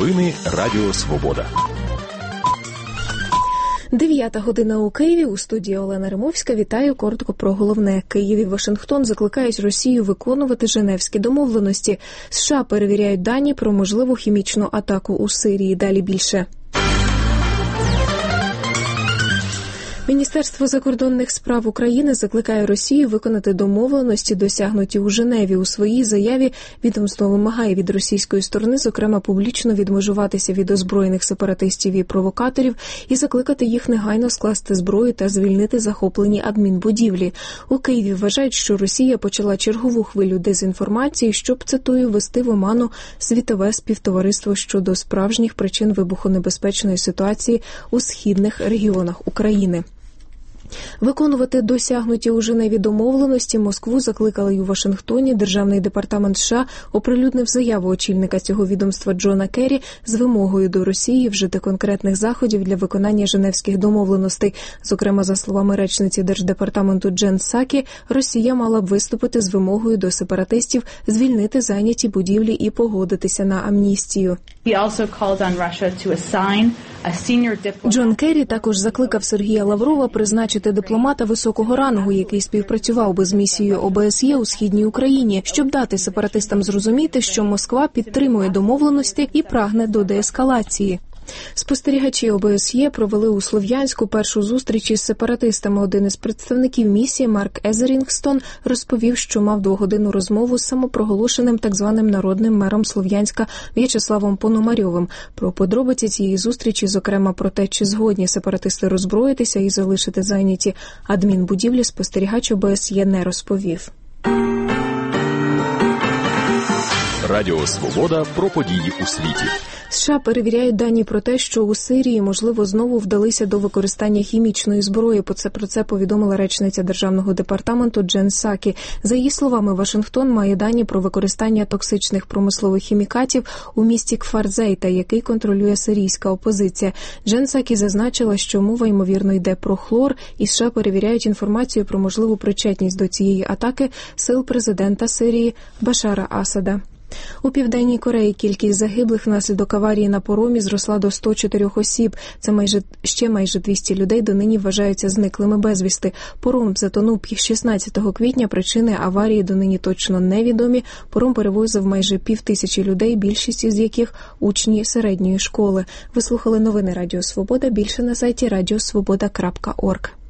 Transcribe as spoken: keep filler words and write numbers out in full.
Новини Радіо Свобода. Дев'ята година у Києві. У студії Олена Римовська. Вітаю. Коротко про головне. Київ і Вашингтон закликають Росію виконувати Женевські домовленості. США перевіряють дані про можливу хімічну атаку у Сирії. Далі більше. Міністерство закордонних справ України закликає Росію виконати домовленості, досягнуті у Женеві. У своїй заяві відомство вимагає від російської сторони, зокрема, публічно відмежуватися від озброєних сепаратистів і провокаторів і закликати їх негайно скласти зброю та звільнити захоплені адмінбудівлі. У Києві вважають, що Росія почала чергову хвилю дезінформації, щоб, цитую, ввести в оману світове співтовариство щодо справжніх причин вибухонебезпечної ситуації у східних регіонах України. Виконувати досягнуті у Женеві домовленості Москву закликали й у Вашингтоні. Державний департамент США оприлюднив заяву очільника цього відомства Джона Керрі з вимогою до Росії вжити конкретних заходів для виконання Женевських домовленостей. Зокрема, за словами речниці Держдепартаменту Джен Псакі, Росія мала б виступити з вимогою до сепаратистів звільнити зайняті будівлі і погодитися на амністію. Джон Керрі також закликав Сергія Лаврова призначити дипломата високого рангу, який співпрацював би з місією О Б С Є у Східній Україні, щоб дати сепаратистам зрозуміти, що Москва підтримує домовленості і прагне до деескалації. Спостерігачі О Б С Є провели у Слов'янську першу зустріч із сепаратистами. Один із представників місії, Марк Езерінгстон, розповів, що мав двогодинну розмову з самопроголошеним так званим народним мером Слов'янська В'ячеславом Пономарьовим. Про подробиці цієї зустрічі, зокрема про те, чи згодні сепаратисти роззброїтися і залишити зайняті адмінбудівлі, спостерігач О Б С Є не розповів. Радіо Свобода про події у світі. США перевіряють дані про те, що у Сирії, можливо, знову вдалися до використання хімічної зброї. Про це повідомила речниця Державного департаменту Джен Псакі. За її словами, Вашингтон має дані про використання токсичних промислових хімікатів у місті Кфар-Зейта, який контролює сирійська опозиція. Джен Псакі зазначила, що мова, ймовірно, йде про хлор, і США перевіряють інформацію про можливу причетність до цієї атаки сил президента Сирії Башара Асада. У Південній Кореї кількість загиблих внаслідок аварії на поромі зросла до сто чотирьох осіб. Це майже ще майже двісті людей донині вважаються зниклими безвісти. Пором затонув шістнадцятого квітня, причини аварії донині точно невідомі. Пором перевозив майже півтисячі людей, більшість із яких учні середньої школи. Ви слухали новини Радіо Свобода. Більше на сайті радіо свобода крапка орг.